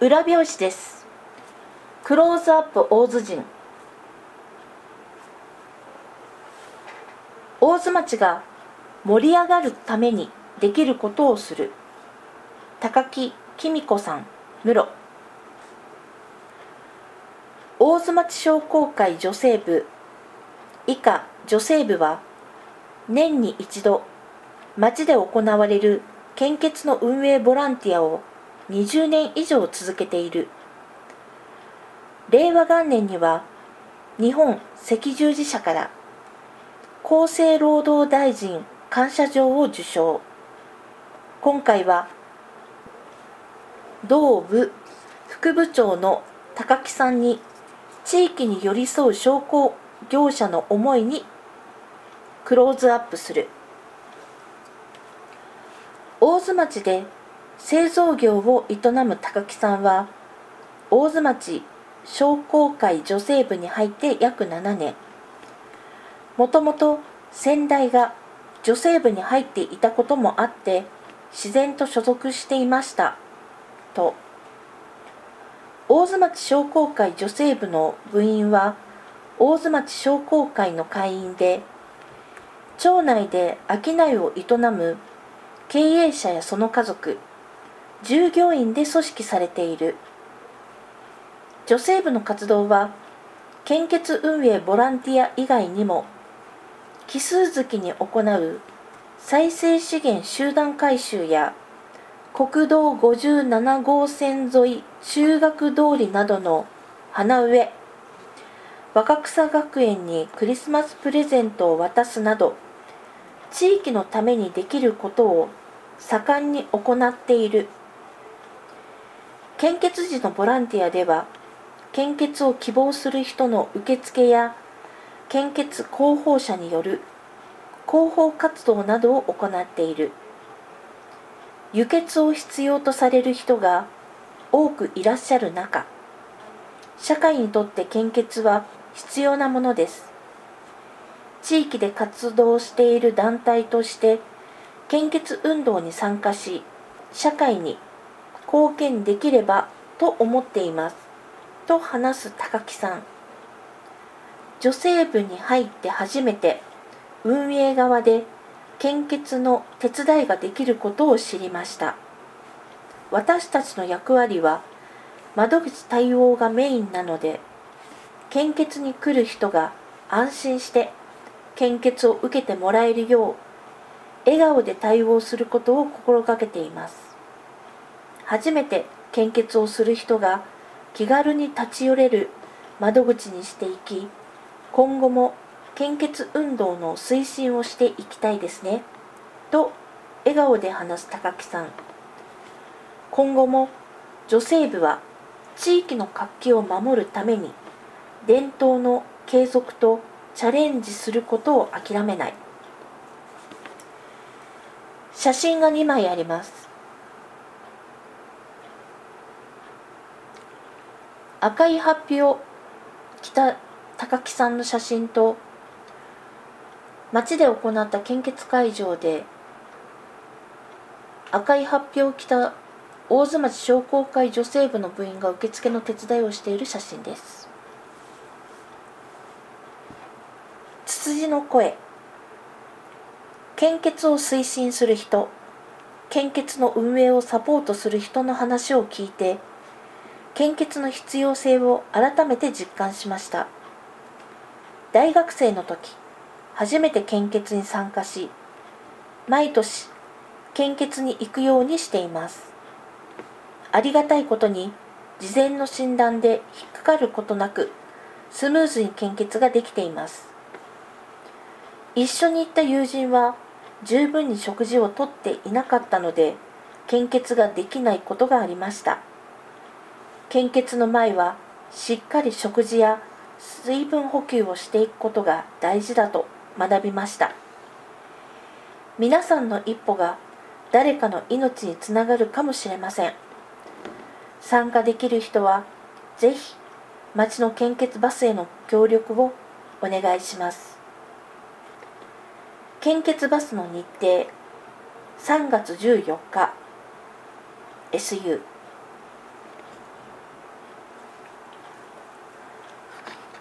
裏表紙です。クローズアップ大洲人。大洲町が盛り上がるためにできることをする。高木きみ子さん、室。大洲町商工会女性部以下女性部は年に一度町で行われる献血の運営ボランティアを20年以上続けている。令和元年には日本赤十字社から厚生労働大臣感謝状を受賞。今回は同部副部長の高木さんに地域に寄り添う商工業者の思いにクローズアップする。大洲町で製造業を営む高木さんは大洲町商工会女性部に入って約7年。もともと先代が女性部に入っていたこともあって自然と所属していましたと。大洲町商工会女性部の部員は大洲町商工会の会員で、町内で商いを営む経営者やその家族、従業員で組織されている。女性部の活動は献血運営ボランティア以外にも奇数月に行う再生資源集団改修や国道57号線沿い修学通りなどの花植え、若草学園にクリスマスプレゼントを渡すなど地域のためにできることを盛んに行っている。献血時のボランティアでは献血を希望する人の受付や献血広報者による広報活動などを行っている。輸血を必要とされる人が多くいらっしゃる中、社会にとって献血は必要なものです。地域で活動している団体として献血運動に参加し、社会に貢献できればと思っていますと話す高木さん。女性部に入って初めて運営側で献血の手伝いができることを知りました。私たちの役割は窓口対応がメインなので、献血に来る人が安心して献血を受けてもらえるよう笑顔で対応することを心がけています。初めて献血をする人が気軽に立ち寄れる窓口にしていき、今後も献血運動の推進をしていきたいですねと笑顔で話す高木さん。今後も女性部は地域の活気を守るために伝統の継続とチャレンジすることを諦めない。写真が2枚あります。赤いハッピーを着た高木さんの写真と、町で行った献血会場で赤いハッピーを着た大洲町商工会女性部の部員が受付の手伝いをしている写真です。つつじの声。献血を推進する人、献血の運営をサポートする人の話を聞いて、献血の必要性を改めて実感しました。大学生の時、初めて献血に参加し、毎年献血に行くようにしています。ありがたいことに、事前の診断で引っかかることなく、スムーズに献血ができています。一緒に行った友人は、十分に食事をとっていなかったので、献血ができないことがありました。献血の前は、しっかり食事や水分補給をしていくことが大事だと学びました。皆さんの一歩が誰かの命につながるかもしれません。参加できる人はぜひ町の献血バスへの協力をお願いします。献血バスの日程、3月14日 SU